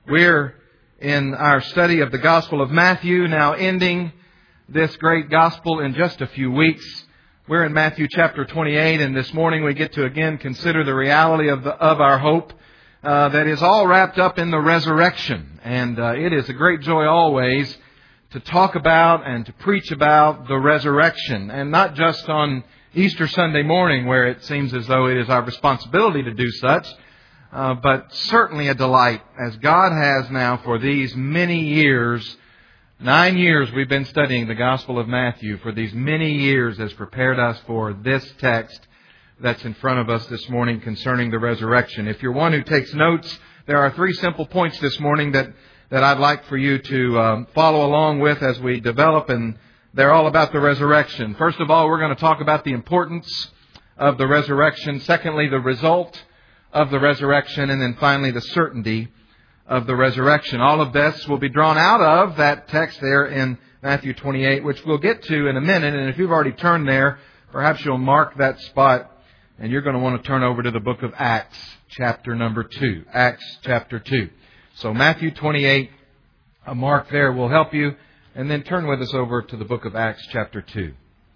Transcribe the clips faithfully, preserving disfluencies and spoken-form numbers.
We're in our study of the Gospel of Matthew, now ending this great Gospel in just a few weeks. We're in Matthew chapter twenty-eight, and this morning we get to again consider the reality of the, of our hope uh, that is all wrapped up in the resurrection. And uh, it is a great joy always to talk about and to preach about the resurrection, and not just on Easter Sunday morning, where it seems as though it is our responsibility to do such, uh, but certainly a delight, as God has now for these many years, nine years we've been studying the Gospel of Matthew, for these many years has prepared us for this text that's in front of us this morning concerning the resurrection. If you're one who takes notes, there are three simple points this morning that, that I'd like for you to um, follow along with as we develop, and they're all about the resurrection. First of all, we're going to talk about the importance of the resurrection. Secondly, the result of the resurrection. And then finally, the certainty of the resurrection. All of this will be drawn out of that text there in Matthew twenty-eight, which we'll get to in a minute. And if you've already turned there, perhaps you'll mark that spot, and you're going to want to turn over to the book of Acts, chapter number two. Acts chapter two. So Matthew twenty-eight, a mark there will help you. And then turn with us over to the book of Acts chapter two.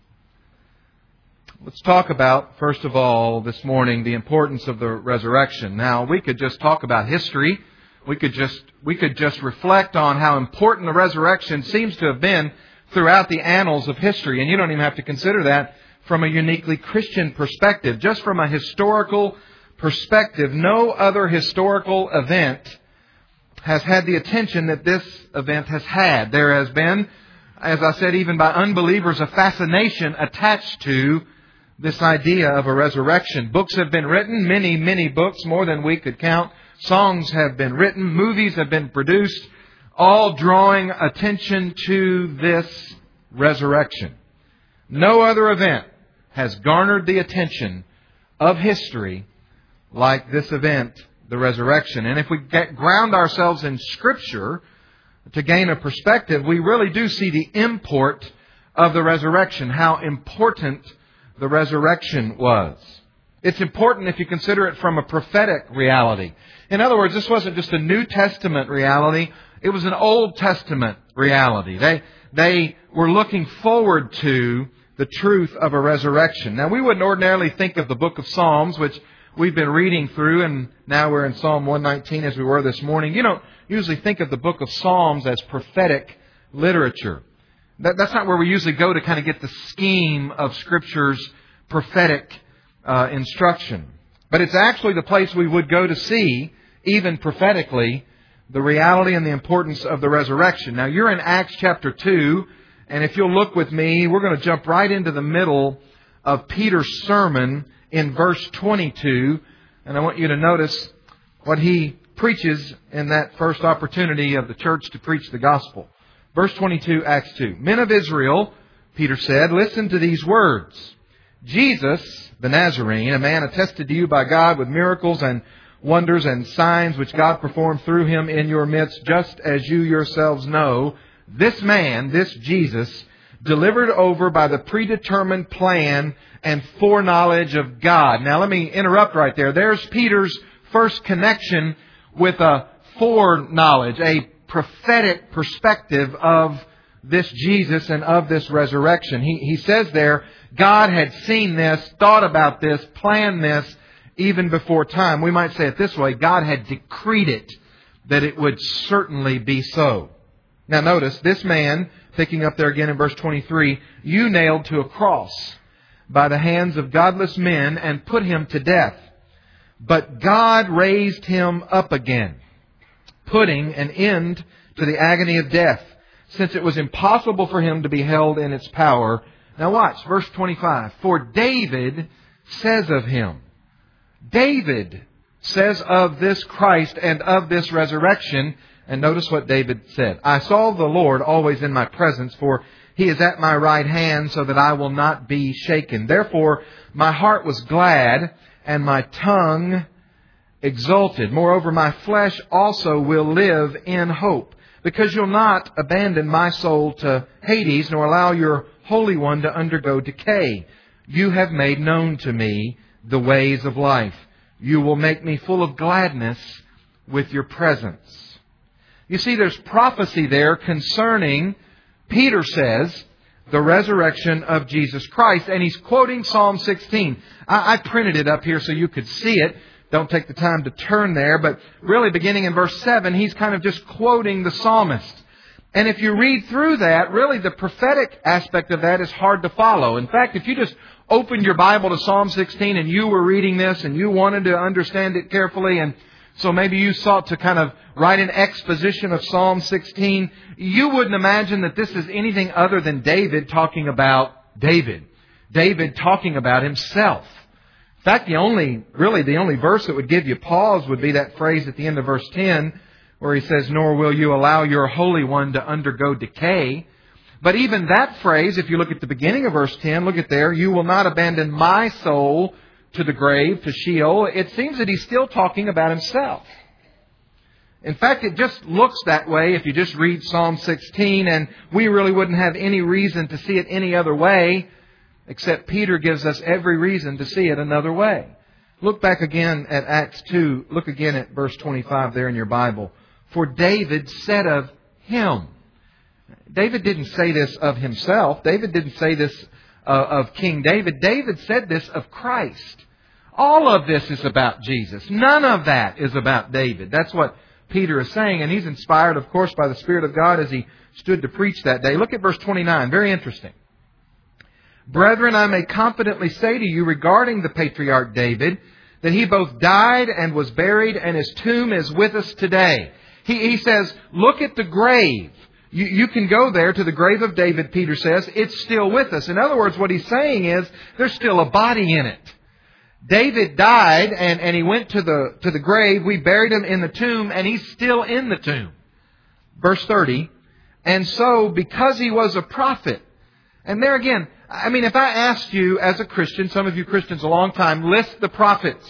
Let's talk about, first of all, this morning, the importance of the resurrection. Now, we could just talk about history. We could just we could just reflect on how important the resurrection seems to have been throughout the annals of history. And you don't even have to consider that from a uniquely Christian perspective. Just from a historical perspective, no other historical event has had the attention that this event has had. There has been, as I said, even by unbelievers, a fascination attached to this idea of a resurrection. Books have been written, many, many books, more than we could count. Songs have been written, movies have been produced, all drawing attention to this resurrection. No other event has garnered the attention of history like this event, the resurrection. And if we get, ground ourselves in Scripture to gain a perspective, we really do see the import of the resurrection, how important the resurrection was. It's important if you consider it from a prophetic reality. In other words, this wasn't just a New Testament reality, it was an Old Testament reality. They, they were looking forward to the truth of a resurrection. Now, we wouldn't ordinarily think of the book of Psalms, which we've been reading through, and now we're in Psalm one nineteen as we were this morning. You don't usually think of the book of Psalms as prophetic literature. That, that's not where we usually go to kind of get the scheme of Scripture's prophetic uh, instruction. But it's actually the place we would go to see, even prophetically, the reality and the importance of the resurrection. Now, you're in Acts chapter two, and if you'll look with me, we're going to jump right into the middle of Peter's sermon in verse twenty-two, and I want you to notice what he preaches in that first opportunity of the church to preach the gospel. Verse twenty-two, Acts two. Men of Israel, Peter said, listen to these words. Jesus, the Nazarene, a man attested to you by God with miracles and wonders and signs which God performed through him in your midst, just as you yourselves know, this man, this Jesus, delivered over by the predetermined plan and foreknowledge of God. Now let me interrupt right there. There's Peter's first connection with a foreknowledge, a prophetic perspective of this Jesus and of this resurrection. He, he says there, God had seen this, thought about this, planned this even before time. We might say it this way, God had decreed it that it would certainly be so. Now notice, this man, picking up there again in verse twenty-three, you nailed to a cross by the hands of godless men and put him to death. But God raised him up again, putting an end to the agony of death, since it was impossible for him to be held in its power. Now watch, verse twenty-five. For David says of him, David says of this Christ and of this resurrection, and notice what David said. I saw the Lord always in my presence, for He is at my right hand, so that I will not be shaken. Therefore, my heart was glad, and my tongue exulted. Moreover, my flesh also will live in hope, because you'll not abandon my soul to Hades, nor allow your Holy One to undergo decay. You have made known to me the ways of life. You will make me full of gladness with your presence. You see, there's prophecy there concerning, Peter says, the resurrection of Jesus Christ. And he's quoting Psalm sixteen. I, I printed it up here so you could see it. Don't take the time to turn there. But really, beginning in verse seven, he's kind of just quoting the psalmist. And if you read through that, really the prophetic aspect of that is hard to follow. In fact, if you just opened your Bible to Psalm sixteen and you were reading this and you wanted to understand it carefully, and so maybe you sought to kind of write an exposition of Psalm sixteen, you wouldn't imagine that this is anything other than David talking about David. David talking about himself. In fact, the only, really the only verse that would give you pause would be that phrase at the end of verse ten, where he says, "Nor will you allow your Holy One to undergo decay." But even that phrase, if you look at the beginning of verse ten, look at there, "You will not abandon my soul to the grave, to Sheol." It seems that he's still talking about himself. In fact, it just looks that way if you just read Psalm sixteen, and we really wouldn't have any reason to see it any other way, except Peter gives us every reason to see it another way. Look back again at Acts two. Look again at verse twenty-five there in your Bible. "For David said of him." David didn't say this of himself. David didn't say this uh, of King David. David said this of Christ. All of this is about Jesus. None of that is about David. That's what Peter is saying. And he's inspired, of course, by the Spirit of God as he stood to preach that day. Look at verse twenty-nine. Very interesting. "Brethren, I may confidently say to you regarding the patriarch David, that he both died and was buried, and his tomb is with us today." He, he says, look at the grave. You, you can go there to the grave of David, Peter says. It's still with us. In other words, what he's saying is there's still a body in it. David died and, and he went to the, to the grave. We buried him in the tomb and he's still in the tomb. Verse thirty. "And so, because he was a prophet." And there again, I mean, if I asked you as a Christian, some of you Christians a long time, list the prophets,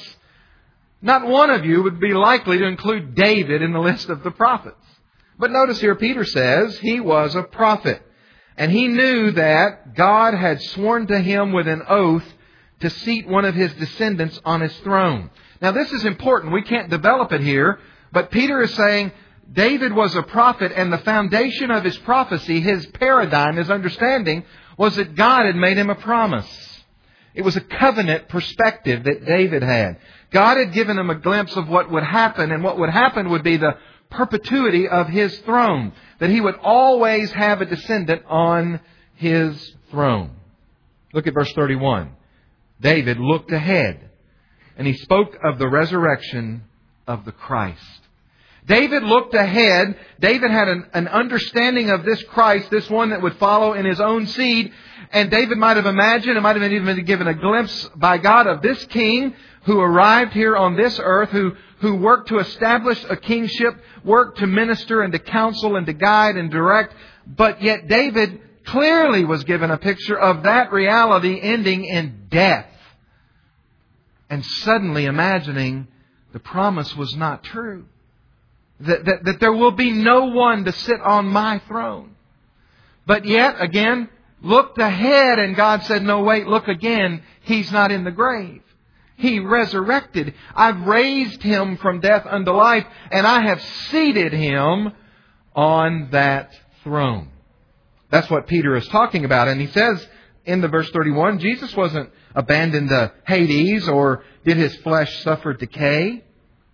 not one of you would be likely to include David in the list of the prophets. But notice here, Peter says he was a prophet. And he knew that God had sworn to him with an oath to seat one of his descendants on his throne. Now this is important. We can't develop it here. But Peter is saying David was a prophet, and the foundation of his prophecy, his paradigm, his understanding, was that God had made him a promise. It was a covenant perspective that David had. God had given him a glimpse of what would happen, and what would happen would be the perpetuity of his throne. That he would always have a descendant on his throne. Look at verse thirty-one. "David looked ahead, and he spoke of the resurrection of the Christ." David looked ahead. David had an, an understanding of this Christ, this one that would follow in his own seed. And David might have imagined, and might have even been given a glimpse by God of this king who arrived here on this earth, who, who worked to establish a kingship, worked to minister and to counsel and to guide and direct. But yet David clearly was given a picture of that reality ending in death. And suddenly imagining the promise was not true. That, that, that there will be no one to sit on my throne. But yet, again, looked ahead and God said, no, wait, look again. He's not in the grave. He resurrected. I've raised Him from death unto life, and I have seated Him on that throne. That's what Peter is talking about. And he says in the verse thirty-one, Jesus wasn't abandoned to Hades, or did His flesh suffer decay.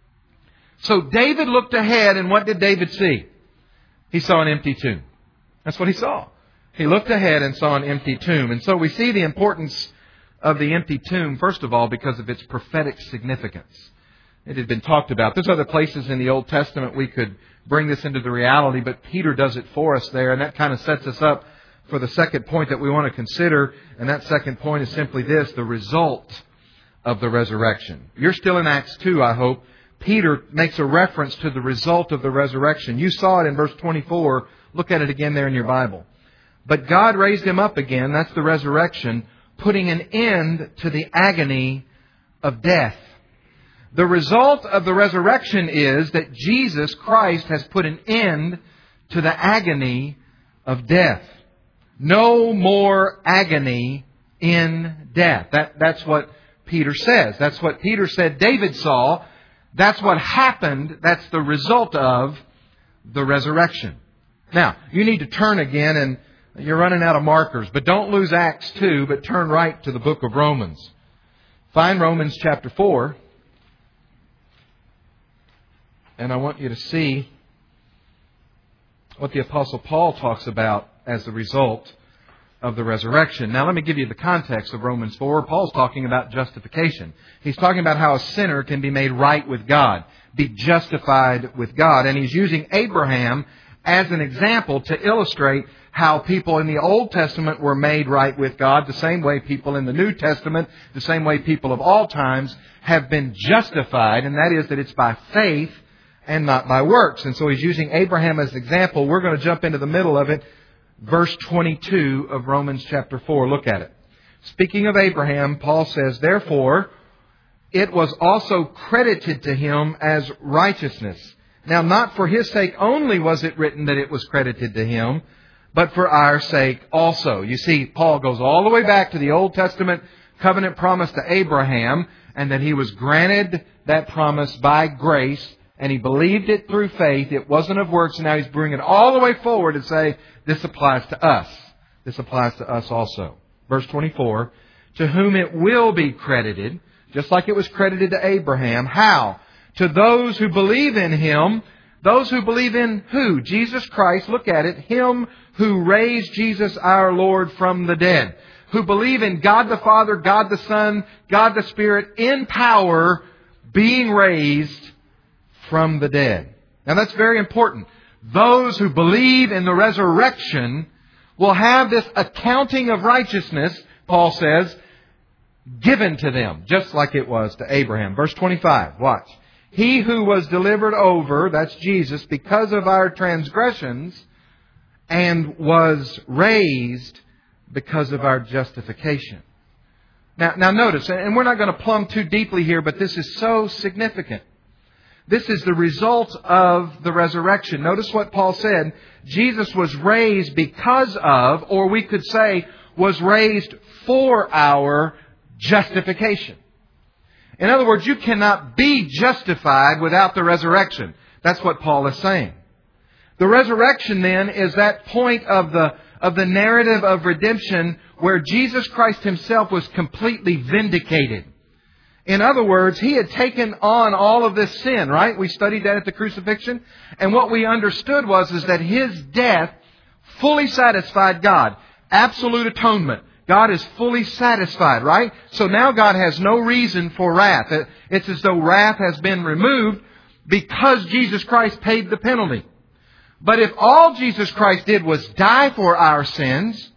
So David looked ahead, and what did David see? He saw an empty tomb. That's what he saw. He looked ahead and saw an empty tomb. And so we see the importance of the empty tomb, first of all, because of its prophetic significance. It had been talked about. There's other places in the Old Testament we could bring this into the reality, but Peter does it for us there, and that kind of sets us up for the second point that we want to consider. And that second point is simply this: the result of the resurrection. You're still in Acts two, I hope. Peter makes a reference to the result of the resurrection. You saw it in verse twenty-four. Look at it again there in your Bible. But God raised Him up again, that's the resurrection, putting an end to the agony of death. The result of the resurrection is that Jesus Christ has put an end to the agony of death. No more agony in death. That, that's what Peter says. That's what Peter said David saw. That's what happened. That's the result of the resurrection. Now, you need to turn again, and you're running out of markers, but don't lose Acts two, but turn right to the book of Romans. Find Romans chapter four, and I want you to see what the Apostle Paul talks about as the result of the resurrection. Now, let me give you the context of Romans four. Paul's talking about justification. He's talking about how a sinner can be made right with God, be justified with God. And he's using Abraham as an example to illustrate how people in the Old Testament were made right with God, the same way people in the New Testament, the same way people of all times have been justified, and that is that it's by faith and not by works. And so he's using Abraham as an example. We're going to jump into the middle of it. Verse twenty-two of Romans chapter four. Look at it. Speaking of Abraham, Paul says, "Therefore, it was also credited to him as righteousness. Now, not for his sake only was it written that it was credited to him, but for our sake also." You see, Paul goes all the way back to the Old Testament covenant promise to Abraham, and that he was granted that promise by grace, and he believed it through faith. It wasn't of works. And now he's bringing it all the way forward to say, this applies to us. This applies to us also. Verse twenty-four, "To whom it will be credited," just like it was credited to Abraham. How? "To those who believe in Him." Those who believe in who? Jesus Christ. Look at it. Him who raised Jesus our Lord from the dead. Who believe in God the Father, God the Son, God the Spirit in power, being raised from the dead. Now that's very important. Those who believe in the resurrection will have this accounting of righteousness, Paul says, given to them, just like it was to Abraham. Verse twenty-five, watch. "He who was delivered over," that's Jesus, "because of our transgressions, and was raised because of our justification." Now, now notice, and we're not going to plumb too deeply here, but this is so significant. This is the result of the resurrection. Notice what Paul said. Jesus was raised because of, or we could say, was raised for our justification. In other words, you cannot be justified without the resurrection. That's what Paul is saying. The resurrection then is that point of the, of the narrative of redemption where Jesus Christ Himself was completely vindicated. In other words, He had taken on all of this sin, right? We studied that at the crucifixion. And what we understood was is that His death fully satisfied God. Absolute atonement. God is fully satisfied, right? So now God has no reason for wrath. It's as though wrath has been removed because Jesus Christ paid the penalty. But if all Jesus Christ did was die for our sins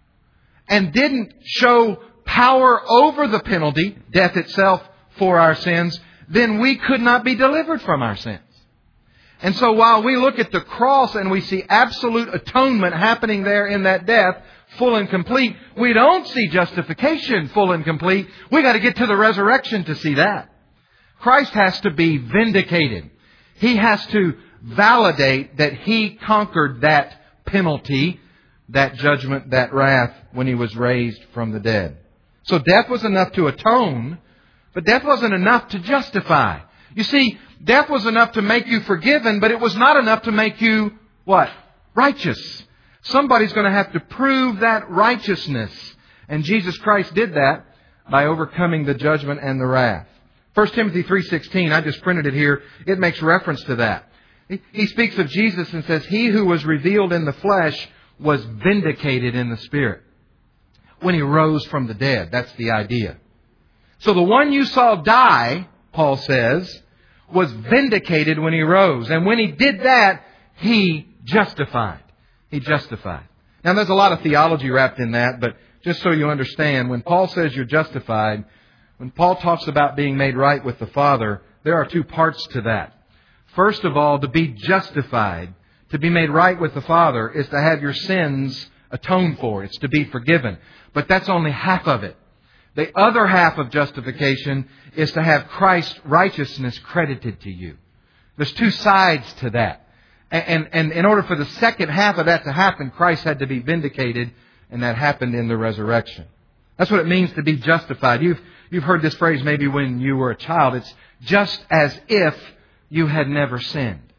and didn't show power over the penalty, death itself, for our sins, then we could not be delivered from our sins. And so while we look at the cross and we see absolute atonement happening there in that death, full and complete, we don't see justification full and complete. We got to get to the resurrection to see that. Christ has to be vindicated. He has to validate that He conquered that penalty, that judgment, that wrath when He was raised from the dead. So death was enough to atone, but death wasn't enough to justify. You see, death was enough to make you forgiven, but it was not enough to make you, what? Righteous. Somebody's going to have to prove that righteousness. And Jesus Christ did that by overcoming the judgment and the wrath. First Timothy three sixteen, I just printed it here. It makes reference to that. He speaks of Jesus and says, "He who was revealed in the flesh was vindicated in the Spirit." When He rose from the dead. That's the idea. So the one you saw die, Paul says, was vindicated when He rose. And when He did that, He justified. He justified. Now there's a lot of theology wrapped in that, but just so you understand, when Paul says you're justified, when Paul talks about being made right with the Father, there are two parts to that. First of all, to be justified, to be made right with the Father, is to have your sins atoned for. It's to be forgiven. But that's only half of it. The other half of justification is to have Christ's righteousness credited to you. There's two sides to that. And, and in order for the second half of that to happen, Christ had to be vindicated, and that happened in the resurrection. That's what it means to be justified. You've, you've heard this phrase maybe when you were a child. It's just as if you had never sinned.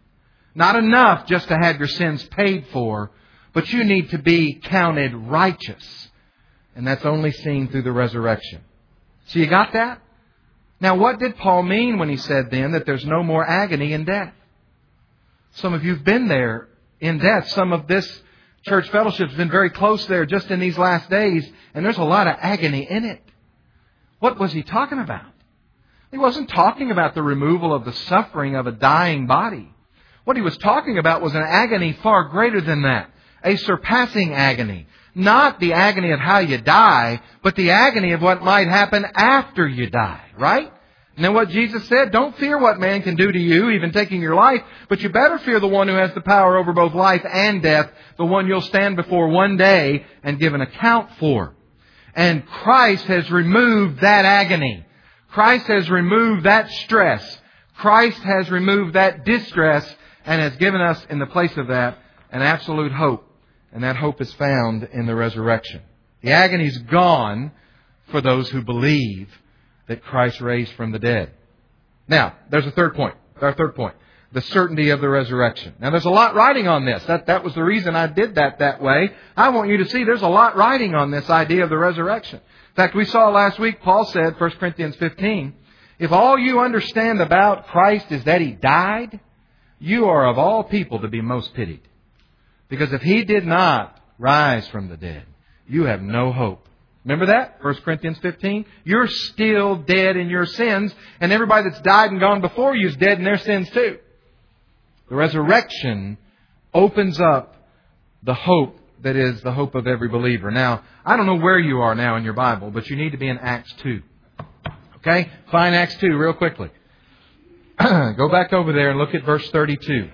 Not enough just to have your sins paid for, but you need to be counted righteous. And that's only seen through the resurrection. So you got that? Now what did Paul mean when he said then that there's no more agony in death? Some of you have been there in death. Some of this church fellowship has been very close there just in these last days, and there's a lot of agony in it. What was he talking about? He wasn't talking about the removal of the suffering of a dying body. What he was talking about was an agony far greater than that. A surpassing agony. Not the agony of how you die, but the agony of what might happen after you die. Right? And then what Jesus said, don't fear what man can do to you, even taking your life, but you better fear the one who has the power over both life and death, the one you'll stand before one day and give an account for. And Christ has removed that agony. Christ has removed that stress. Christ has removed that distress and has given us in the place of that an absolute hope. And that hope is found in the resurrection. The agony is gone for those who believe that Christ raised from the dead. Now, there's a third point. Our third point. The certainty of the resurrection. Now, there's a lot writing on this. That, that was the reason I did that that way. I want you to see there's a lot writing on this idea of the resurrection. In fact, we saw last week, Paul said, First Corinthians fifteen, if all you understand about Christ is that He died, you are of all people to be most pitied. Because if He did not rise from the dead, you have no hope. Remember that? First Corinthians fifteen. You're still dead in your sins, and everybody that's died and gone before you is dead in their sins too. The resurrection opens up the hope that is the hope of every believer. Now, I don't know where you are now in your Bible, but you need to be in Acts two. Okay? Find Acts two real quickly. Go back over there and look at verse thirty-two.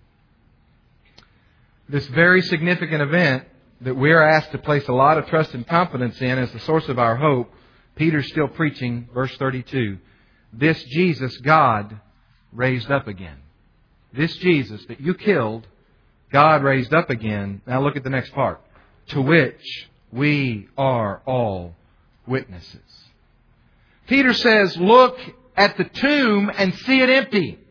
This very significant event that we're asked to place a lot of trust and confidence in as the source of our hope, Peter's still preaching, verse thirty-two. This Jesus God raised up again. This Jesus that you killed, God raised up again. Now look at the next part. To which we are all witnesses. Peter says, look at the tomb and see it empty.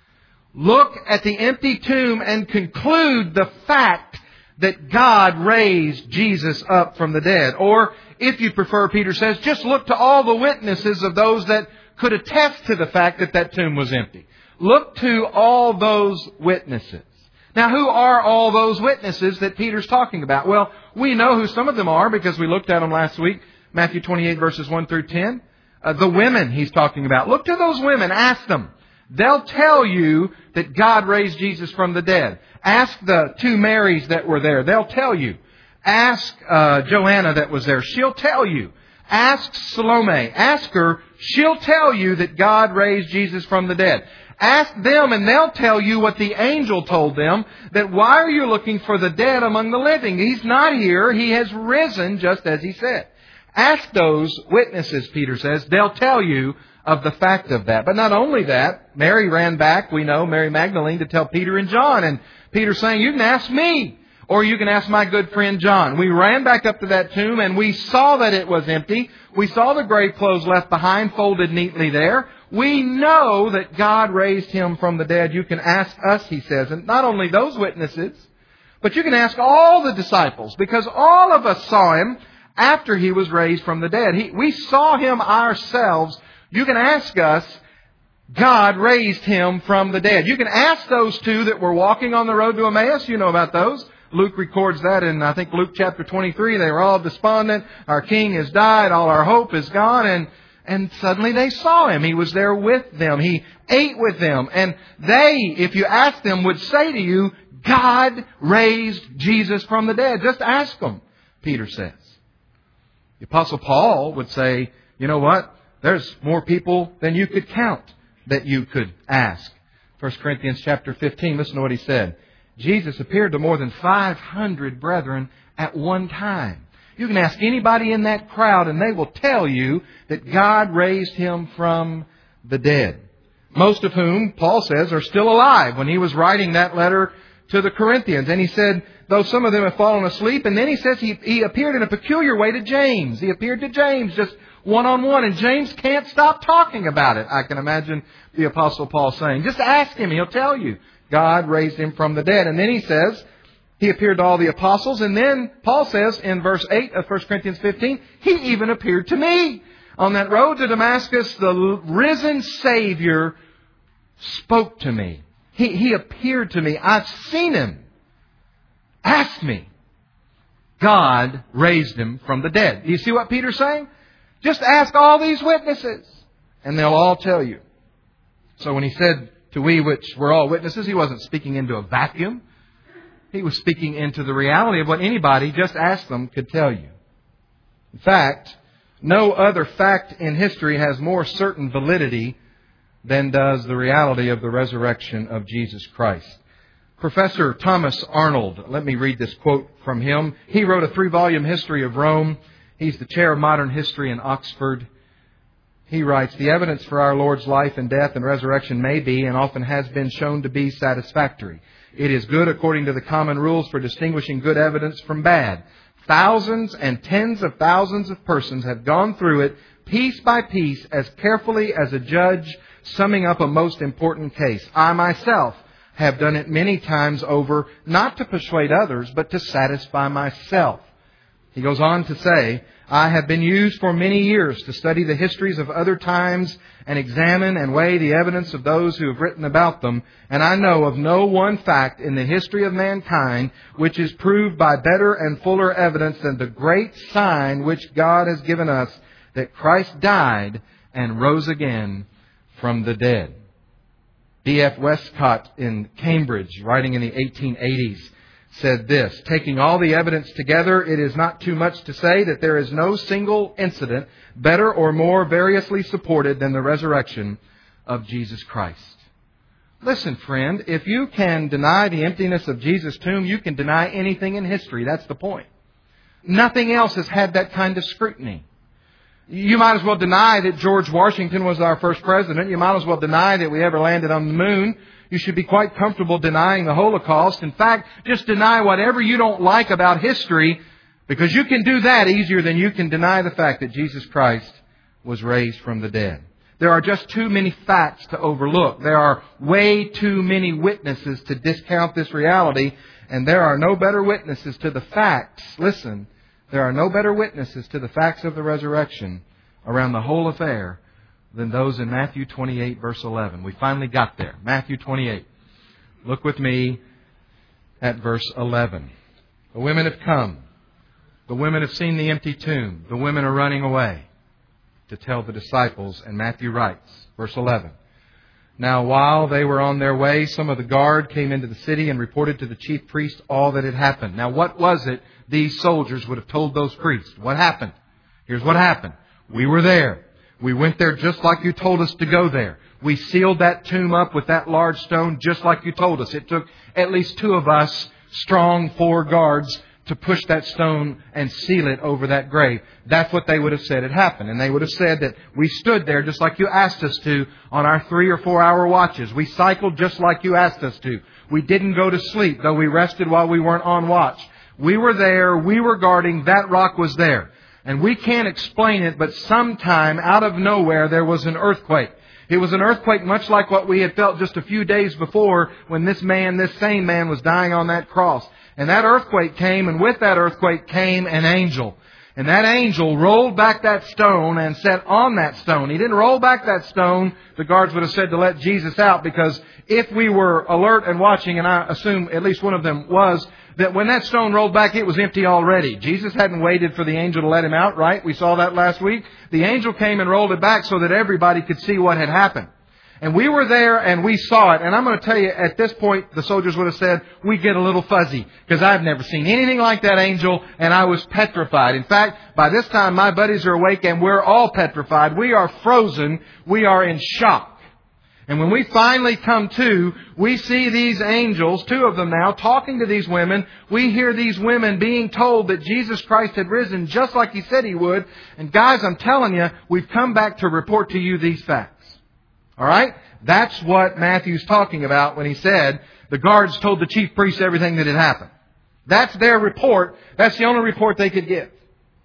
Look at the empty tomb and conclude the fact that God raised Jesus up from the dead. Or, if you prefer, Peter says, just look to all the witnesses of those that could attest to the fact that that tomb was empty. Look to all those witnesses. Now, who are all those witnesses that Peter's talking about? Well, we know who some of them are because we looked at them last week. Matthew twenty-eight, verses one through ten. Uh, the women he's talking about. Look to those women. Ask them. They'll tell you that God raised Jesus from the dead. Ask the two Marys that were there. They'll tell you. Ask uh, Joanna that was there. She'll tell you. Ask Salome. Ask her. She'll tell you that God raised Jesus from the dead. Ask them and they'll tell you what the angel told them, that why are you looking for the dead among the living? He's not here. He has risen just as He said. Ask those witnesses, Peter says. They'll tell you of the fact of that. But not only that, Mary ran back, we know, Mary Magdalene, to tell Peter and John. And Peter's saying, you can ask me, or you can ask my good friend John. We ran back up to that tomb and we saw that it was empty. We saw the grave clothes left behind, folded neatly there. We know that God raised Him from the dead. You can ask us, he says. And not only those witnesses, but you can ask all the disciples, because all of us saw Him after He was raised from the dead. He, we saw Him ourselves. You can ask us, God raised Him from the dead. You can ask those two that were walking on the road to Emmaus. You know about those. Luke records that in, I think, Luke chapter twenty-three. They were all despondent. Our King has died. All our hope is gone. And, and suddenly they saw Him. He was there with them. He ate with them. And they, if you ask them, would say to you, God raised Jesus from the dead. Just ask them, Peter says. The Apostle Paul would say, you know what? There's more people than you could count that you could ask. First Corinthians chapter fifteen, listen to what he said. Jesus appeared to more than five hundred brethren at one time. You can ask anybody in that crowd and they will tell you that God raised Him from the dead. Most of whom, Paul says, are still alive when he was writing that letter to the Corinthians. And he said, though some of them have fallen asleep, and then he says he, he appeared in a peculiar way to James. He appeared to James just one-on-one, and James can't stop talking about it. I can imagine the Apostle Paul saying, just ask him, he'll tell you. God raised Him from the dead. And then he says, He appeared to all the apostles. And then Paul says in verse eight of First Corinthians fifteen, He even appeared to me. On that road to Damascus, the risen Savior spoke to me. He, he appeared to me. I've seen Him. Ask me. God raised Him from the dead. Do you see what Peter's saying? Just ask all these witnesses, and they'll all tell you. So when he said to we which were all witnesses, he wasn't speaking into a vacuum. He was speaking into the reality of what anybody, just ask them, could tell you. In fact, no other fact in history has more certain validity than does the reality of the resurrection of Jesus Christ. Professor Thomas Arnold, let me read this quote from him. He wrote a three-volume history of Rome. He's the chair of modern history in Oxford. He writes, the evidence for our Lord's life and death and resurrection may be, and often has been shown to be, satisfactory. It is good according to the common rules for distinguishing good evidence from bad. Thousands and tens of thousands of persons have gone through it piece by piece as carefully as a judge summing up a most important case. I myself have done it many times over, not to persuade others, but to satisfy myself. He goes on to say, I have been used for many years to study the histories of other times and examine and weigh the evidence of those who have written about them, and I know of no one fact in the history of mankind which is proved by better and fuller evidence than the great sign which God has given us, that Christ died and rose again from the dead. D F Westcott in Cambridge, writing in the eighteen eighties, said this, taking all the evidence together, it is not too much to say that there is no single incident better or more variously supported than the resurrection of Jesus Christ. Listen, friend, if you can deny the emptiness of Jesus' tomb, you can deny anything in history. That's the point. Nothing else has had that kind of scrutiny. You might as well deny that George Washington was our first president. You might as well deny that we ever landed on the moon. You should be quite comfortable denying the Holocaust. In fact, just deny whatever you don't like about history, because you can do that easier than you can deny the fact that Jesus Christ was raised from the dead. There are just too many facts to overlook. There are way too many witnesses to discount this reality, and there are no better witnesses to the facts. Listen, there are no better witnesses to the facts of the resurrection around the whole affair than those in Matthew twenty-eight, verse eleven. We finally got there. Matthew twenty-eight. Look with me at verse eleven. The women have come. The women have seen the empty tomb. The women are running away to tell the disciples. And Matthew writes, verse eleven. Now while they were on their way, some of the guard came into the city and reported to the chief priest all that had happened. Now what was it these soldiers would have told those priests? What happened? Here's what happened. We were there. We went there just like you told us to go there. We sealed that tomb up with that large stone just like you told us. It took at least two of us, strong four guards, to push that stone and seal it over that grave. That's what they would have said had happened. And they would have said that we stood there just like you asked us to on our three or four hour watches. We cycled just like you asked us to. We didn't go to sleep, though we rested while we weren't on watch. We were there. We were guarding. That rock was there. And we can't explain it, but sometime out of nowhere there was an earthquake. It was an earthquake much like what we had felt just a few days before when this man, this same man, was dying on that cross. And that earthquake came, and with that earthquake came an angel. And that angel rolled back that stone and sat on that stone. He didn't roll back that stone, the guards would have said, to let Jesus out, because if we were alert and watching, and I assume at least one of them was, that when that stone rolled back, it was empty already. Jesus hadn't waited for the angel to let him out, right? We saw that last week. The angel came and rolled it back so that everybody could see what had happened. And we were there and we saw it. And I'm going to tell you, at this point, the soldiers would have said, we get a little fuzzy, because I've never seen anything like that angel, and I was petrified. In fact, by this time, my buddies are awake and we're all petrified. We are frozen. We are in shock. And when we finally come to, we see these angels, two of them now, talking to these women. We hear these women being told that Jesus Christ had risen just like He said He would. And guys, I'm telling you, we've come back to report to you these facts. All right? That's what Matthew's talking about when he said the guards told the chief priests everything that had happened. That's their report. That's the only report they could give.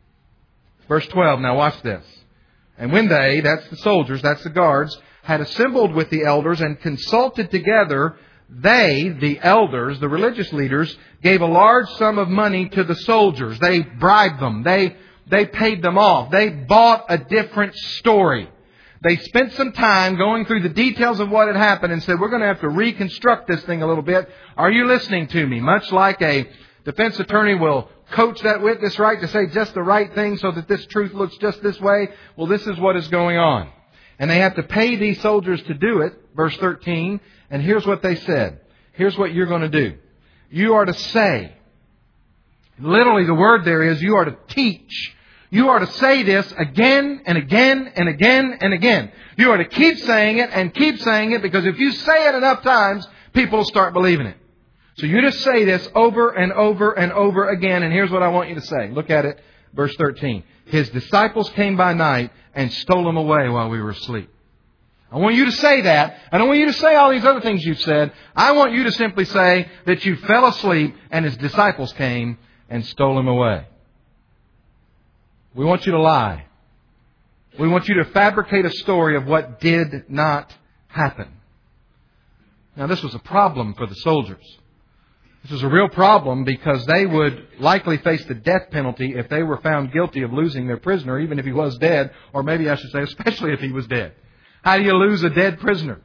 Verse twelve, now watch this. And when they, that's the soldiers, that's the guards, had assembled with the elders and consulted together, they, the elders, the religious leaders, gave a large sum of money to the soldiers. They bribed them. They, they paid them off. They bought a different story. They spent some time going through the details of what had happened and said, we're going to have to reconstruct this thing a little bit. Are you listening to me? Much like a defense attorney will coach that witness right to say just the right thing so that this truth looks just this way. Well, this is what is going on. And they have to pay these soldiers to do it. Verse thirteen. And here's what they said. Here's what you're going to do. You are to say, literally the word there is you are to teach. You are to say this again and again and again and again. You are to keep saying it and keep saying it, because if you say it enough times, people will start believing it. So you just say this over and over and over again. And here's what I want you to say. Look at it. Verse thirteen. His disciples came by night and stole him away while we were asleep. I want you to say that. I don't want you to say all these other things you've said. I want you to simply say that you fell asleep and his disciples came and stole him away. We want you to lie. We want you to fabricate a story of what did not happen. Now, this was a problem for the soldiers. This was a real problem because they would likely face the death penalty if they were found guilty of losing their prisoner, even if he was dead, or maybe I should say especially if he was dead. How do you lose a dead prisoner?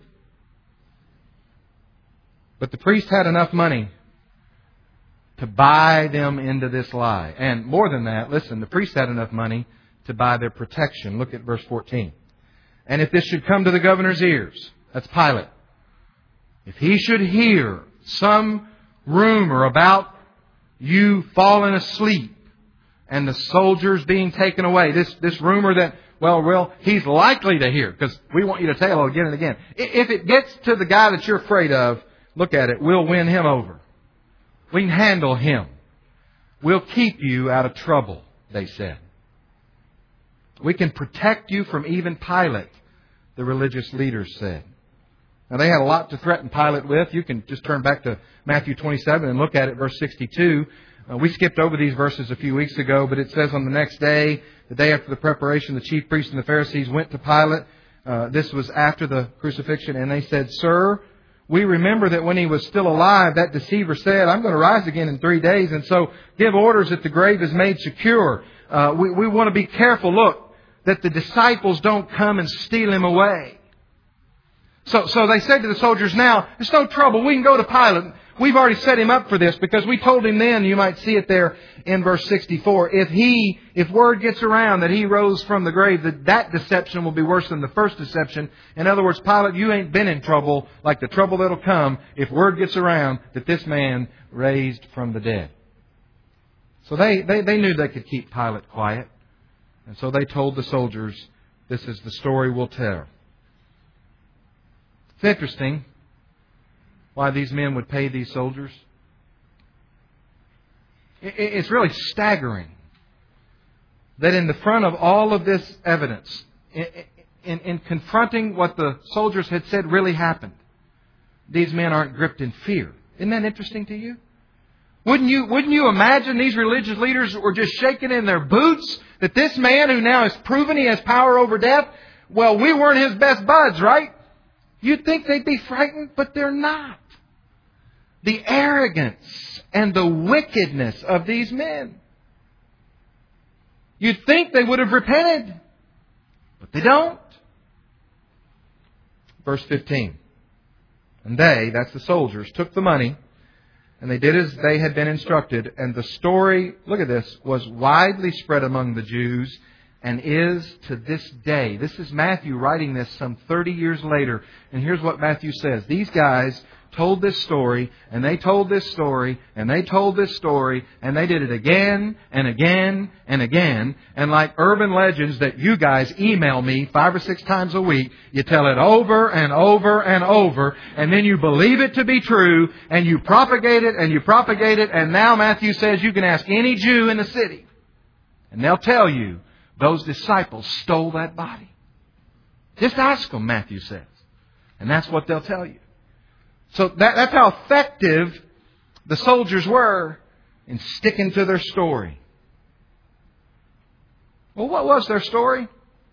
But the priest had enough money to buy them into this lie. And more than that, listen, the priest had enough money to buy their protection. Look at verse fourteen. And if this should come to the governor's ears, that's Pilate, if he should hear some rumor about you falling asleep and the soldiers being taken away, this, this rumor that, well, well, he's likely to hear, because we want you to tell it again and again. If it gets to the guy that you're afraid of, look at it, we'll win him over. We can handle him. We'll keep you out of trouble, they said. We can protect you from even Pilate, the religious leaders said. Now, they had a lot to threaten Pilate with. You can just turn back to Matthew twenty-seven and look at it, verse sixty-two. Uh, we skipped over these verses a few weeks ago, but it says on the next day, the day after the preparation, the chief priests and the Pharisees went to Pilate. Uh, this was after the crucifixion, and they said, Sir, we remember that when he was still alive, that deceiver said, I'm going to rise again in three days, and so give orders that the grave is made secure. Uh, we, we want to be careful, look, that the disciples don't come and steal him away. So, so they said to the soldiers, now, there's no trouble. We can go to Pilate. We've already set him up for this because we told him then, you might see it there in verse sixty-four, if he, if word gets around that he rose from the grave, that that deception will be worse than the first deception. In other words, Pilate, you ain't been in trouble like the trouble that'll come if word gets around that this man raised from the dead. So they, they, they knew they could keep Pilate quiet. And so they told the soldiers, this is the story we'll tell. It's interesting why these men would pay these soldiers. It's really staggering that in the front of all of this evidence, in, in, in confronting what the soldiers had said really happened, these men aren't gripped in fear. Isn't that interesting to you? Wouldn't you, wouldn't you imagine these religious leaders were just shaking in their boots that this man who now has proven he has power over death, well, we weren't his best buds, right? You'd think they'd be frightened, but they're not. The arrogance and the wickedness of these men. You'd think they would have repented, but they don't. Verse fifteen. And they, that's the soldiers, took the money, and they did as they had been instructed. And the story, look at this, was widely spread among the Jews and is to this day. This is Matthew writing this some thirty years later. And here's what Matthew says. These guys told this story, and they told this story, and they told this story, and they did it again and again and again. And like urban legends that you guys email me five or six times a week, you tell it over and over and over, and then you believe it to be true, and you propagate it, and you propagate it, and now Matthew says you can ask any Jew in the city, and they'll tell you those disciples stole that body. Just ask them, Matthew says. And that's what they'll tell you. So that, that's how effective the soldiers were in sticking to their story. Well, what was their story?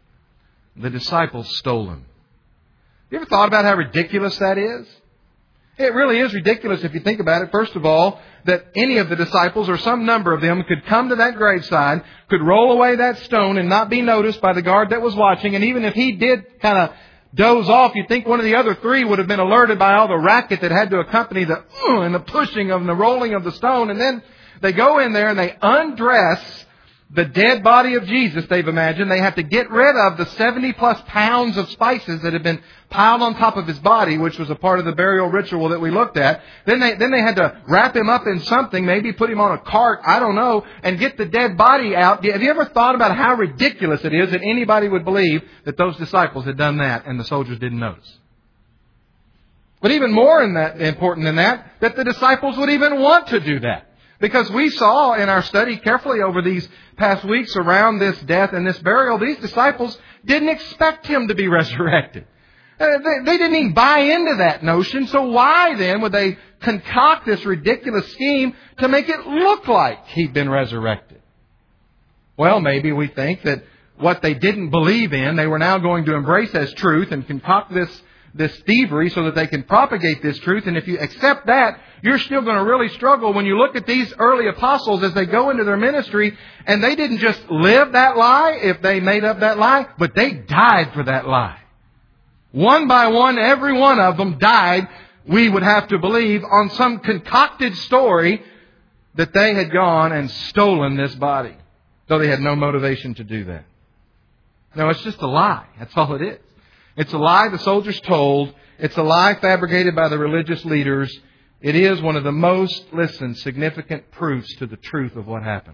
The disciples stole him. You ever thought about how ridiculous that is? It really is ridiculous if you think about it. First of all, that any of the disciples or some number of them could come to that graveside, could roll away that stone and not be noticed by the guard that was watching. And even if he did kind of doze off, you'd think one of the other three would have been alerted by all the racket that had to accompany the uh, and the pushing of and the rolling of the stone. And then they go in there and they undress the dead body of Jesus, they've imagined. They have to get rid of the seventy plus pounds of spices that had been piled on top of his body, which was a part of the burial ritual that we looked at. Then they, then they had to wrap him up in something, maybe put him on a cart, I don't know, and get the dead body out. Have you ever thought about how ridiculous it is that anybody would believe that those disciples had done that and the soldiers didn't notice? But even more in that, important than that, that the disciples would even want to do that. Because we saw in our study carefully over these past weeks around this death and this burial, these disciples didn't expect Him to be resurrected. Uh, they, they didn't even buy into that notion. So why then would they concoct this ridiculous scheme to make it look like He'd been resurrected? Well, maybe we think that what they didn't believe in, they were now going to embrace as truth and concoct this this thievery so that they can propagate this truth. And if you accept that, you're still going to really struggle when you look at these early apostles as they go into their ministry, and they didn't just live that lie if they made up that lie, but they died for that lie. One by one, every one of them died, we would have to believe, on some concocted story that they had gone and stolen this body, though they had no motivation to do that. No, it's just a lie. That's all it is. It's a lie the soldiers told. It's a lie fabricated by the religious leaders. It is one of the most, listen, significant proofs to the truth of what happened.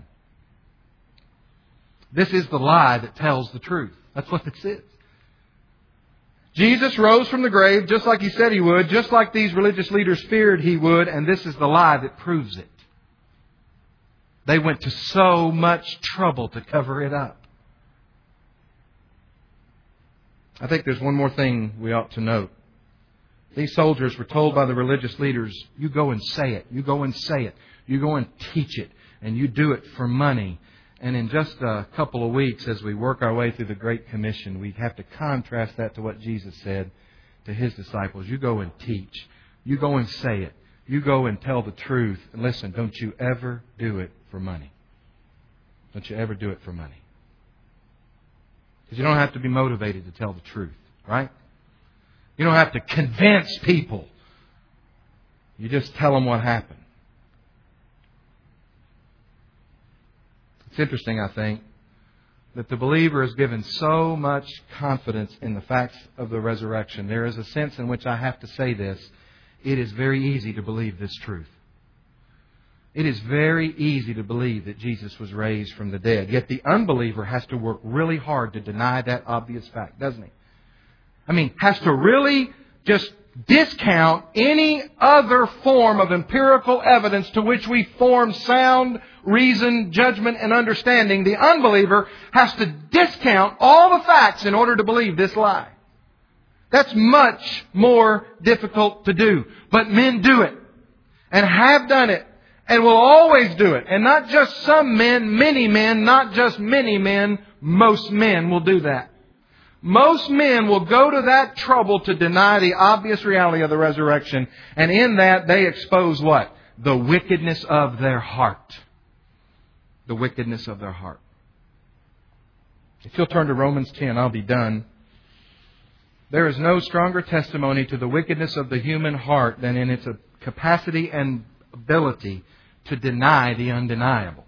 This is the lie that tells the truth. That's what this is. Jesus rose from the grave just like He said He would, just like these religious leaders feared He would, and this is the lie that proves it. They went to so much trouble to cover it up. I think there's one more thing we ought to note. These soldiers were told by the religious leaders, you go and say it, you go and say it, you go and teach it, and you do it for money. And in just a couple of weeks, as we work our way through the Great Commission, we have to contrast that to what Jesus said to His disciples. You go and teach, you go and say it, you go and tell the truth. And listen, don't you ever do it for money. Don't you ever do it for money. Because you don't have to be motivated to tell the truth, right? You don't have to convince people. You just tell them what happened. It's interesting, I think, that the believer is given so much confidence in the facts of the resurrection. There is a sense in which I have to say this. It is very easy to believe this truth. It is very easy to believe that Jesus was raised from the dead. Yet the unbeliever has to work really hard to deny that obvious fact, doesn't he? I mean, has to really just discount any other form of empirical evidence to which we form sound reason, judgment, and understanding. The unbeliever has to discount all the facts in order to believe this lie. That's much more difficult to do. But men do it and have done it. And will always do it. And not just some men, many men, not just many men, most men will do that. Most men will go to that trouble to deny the obvious reality of the resurrection. And in that, they expose what? The wickedness of their heart. The wickedness of their heart. If you'll turn to Romans ten, I'll be done. There is no stronger testimony to the wickedness of the human heart than in its capacity and ability to deny the undeniable.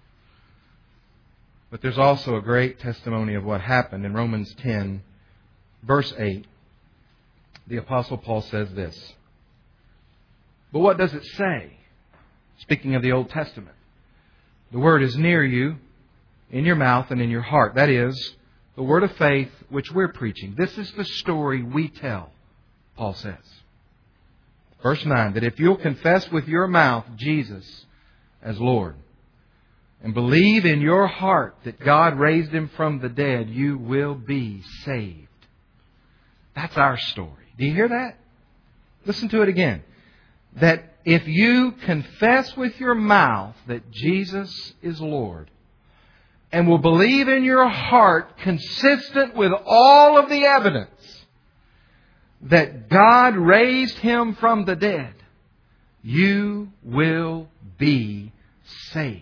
But there's also a great testimony of what happened. In Romans ten, verse eight, the Apostle Paul says this. But what does it say? Speaking of the Old Testament. The word is near you, in your mouth and in your heart. That is, the word of faith which we're preaching. This is the story we tell, Paul says. Verse nine, that if you'll confess with your mouth Jesus as Lord and believe in your heart that God raised Him from the dead, you will be saved. That's our story. Do you hear that? Listen to it again. That if you confess with your mouth that Jesus is Lord and will believe in your heart consistent with all of the evidence that God raised Him from the dead, you will be saved.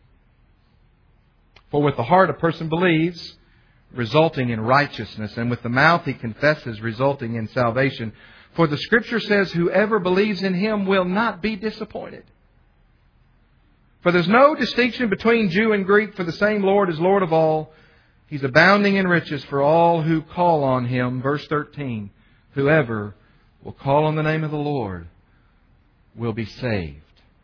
For with the heart a person believes, resulting in righteousness, and with the mouth he confesses, resulting in salvation. For the Scripture says, whoever believes in Him will not be disappointed. For there's no distinction between Jew and Greek, for the same Lord is Lord of all. He's abounding in riches for all who call on Him. Verse thirteen, whoever will call on the name of the Lord will be saved.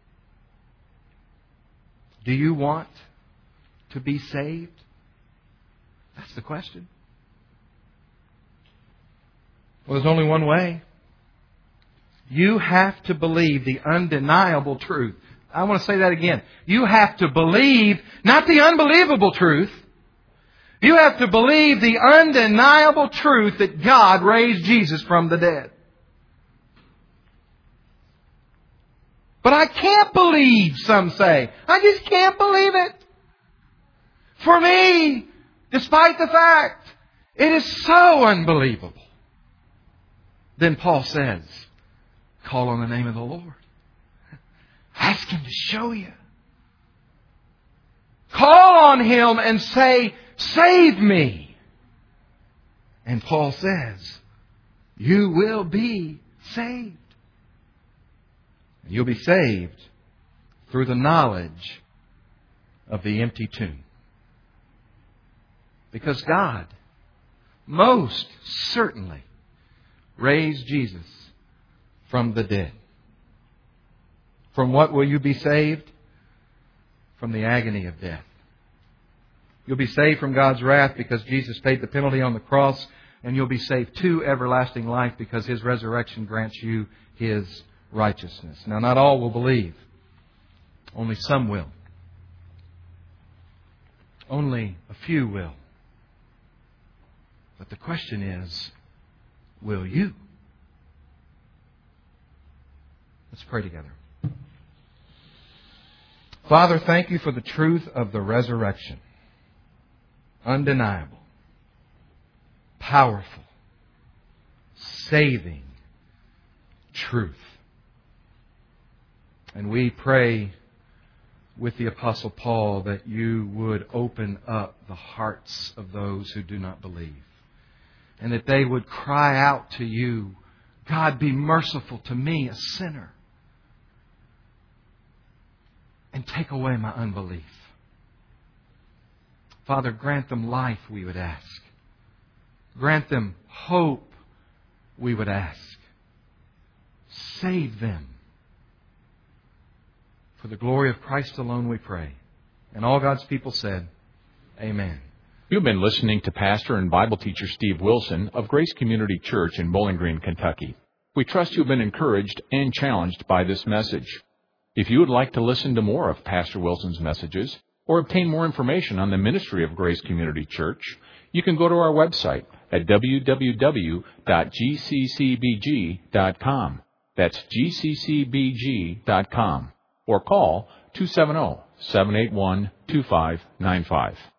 Do you want to be saved? That's the question. Well, there's only one way. You have to believe the undeniable truth. I want to say that again. You have to believe not the unbelievable truth. You have to believe the undeniable truth that God raised Jesus from the dead. But I can't believe, some say. I just can't believe it. For me, despite the fact it is so unbelievable, then Paul says, call on the name of the Lord. Ask Him to show you. Call on Him and say, save me. And Paul says, you will be saved. You'll be saved through the knowledge of the empty tomb. Because God most certainly raised Jesus from the dead. From what will you be saved? From the agony of death. You'll be saved from God's wrath because Jesus paid the penalty on the cross. And you'll be saved to everlasting life because His resurrection grants you His righteousness. Now, not all will believe. Only some will. Only a few will. But the question is, will you? Let's pray together. Father, thank You for the truth of the resurrection. Undeniable. Powerful. Saving truth. And we pray with the Apostle Paul that You would open up the hearts of those who do not believe. And that they would cry out to You, God, be merciful to me, a sinner. And take away my unbelief. Father, grant them life, we would ask. Grant them hope, we would ask. Save them. For the glory of Christ alone we pray. And all God's people said, Amen. You've been listening to Pastor and Bible teacher Steve Wilson of Grace Community Church in Bowling Green, Kentucky. We trust you've been encouraged and challenged by this message. If you would like to listen to more of Pastor Wilson's messages or obtain more information on the ministry of Grace Community Church, you can go to our website at w w w dot g c c b g dot com. That's g c c b g dot com. Or call two seven zero, seven eight one, two five nine five.